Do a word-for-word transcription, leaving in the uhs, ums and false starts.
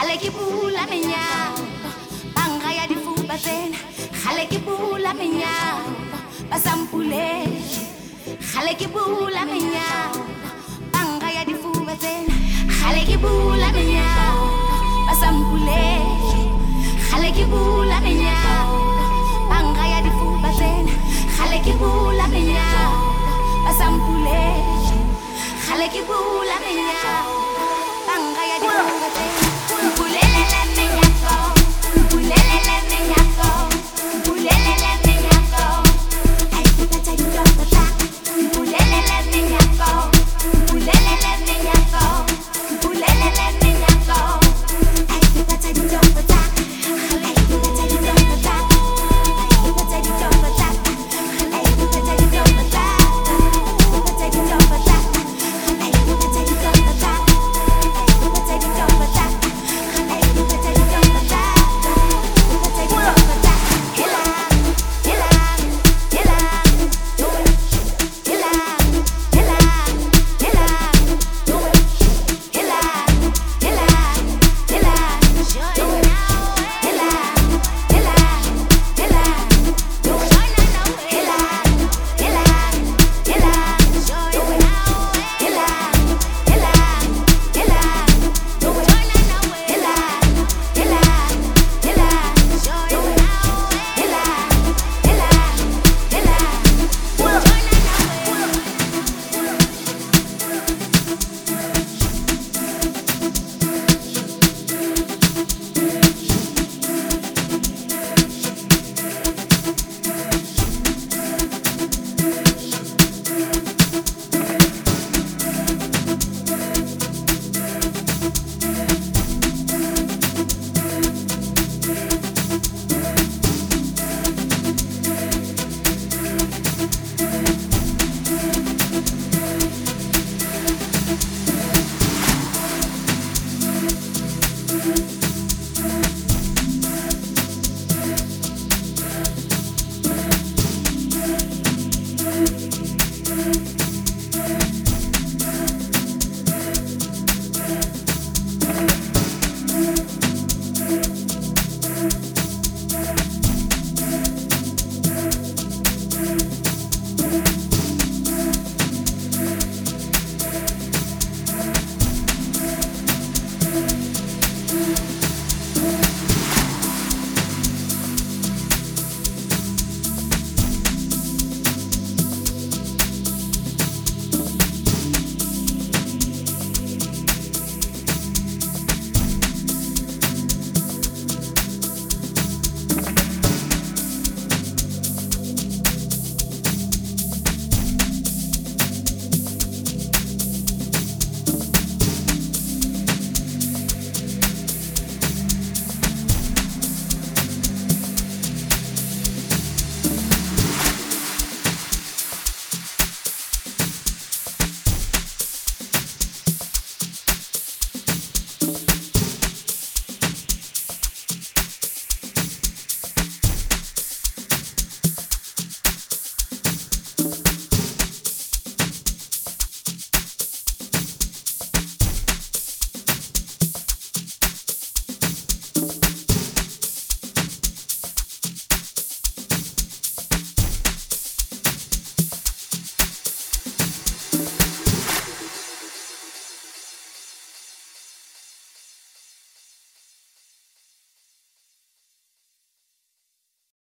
Khale ke bula menyao Banga ya difuba tsena Khale ke bula menyao Basampule Khale ke bula menyao Banga ya difuba tsena Khale ke bula menyao Basampule Khale ke bula menyao Banga ya difuba tsena Khale ke bula menyao Basampule Khale ke bula menyao Banga ya difuba tsena Bulelele menyako Bulelele menyako Bulelele menyako Ay puta chari chopata Bulelele menyako Bulelele menyako Bulelele menyako Ay puta chari chopata Ay puta chari chopata Ay puta chari chopata Ay puta chari chopata Puta chari chopata Ay puta chari chopata Ay puta chari chopata We'll be right back.